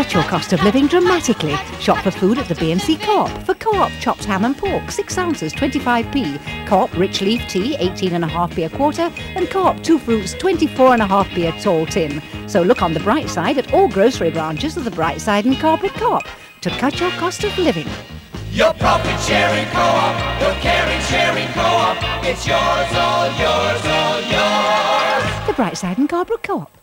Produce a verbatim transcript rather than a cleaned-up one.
cut your cost of living dramatically. Shop for food at the B and C Co-op. For Co-op chopped ham and pork, six ounces, twenty-five p. Co-op rich leaf tea, eighteen and a half p a quarter. And Co-op two fruits, twenty-four and a half p a tall tin. So look on the bright side at all grocery branches of the Bright Side and Co-op at Co-op to cut your cost of living. Your profit sharing co-op, your caring sharing co-op. It's yours, all yours, all yours. The Bright Side and Co-op at Co-op.